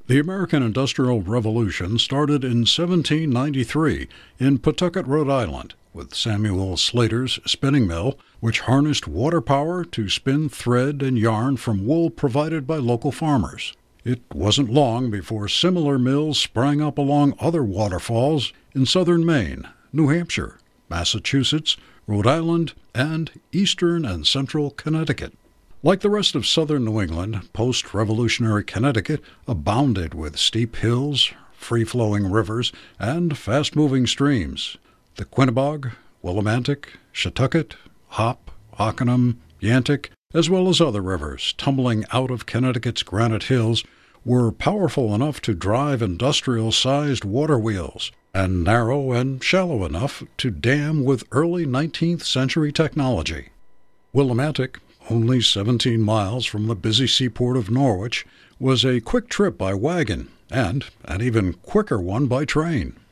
The American Industrial Revolution started in 1793 in Pawtucket, Rhode Island, with Samuel Slater's spinning mill, which harnessed water power to spin thread and yarn from wool provided by local farmers. It wasn't long before similar mills sprang up along other waterfalls in southern Maine, New Hampshire, Massachusetts, Rhode Island, and eastern and central Connecticut. Like the rest of southern New England, post-Revolutionary Connecticut abounded with steep hills, free-flowing rivers, and fast-moving streams. The Quinebaug, Willimantic, Shetucket, Hop, Hockanum, Yantic, as well as other rivers tumbling out of Connecticut's granite hills, were powerful enough to drive industrial-sized water wheels, and narrow and shallow enough to dam with early 19th century technology. Willimantic, only 17 miles from the busy seaport of Norwich, was a quick trip by wagon and an even quicker one by train.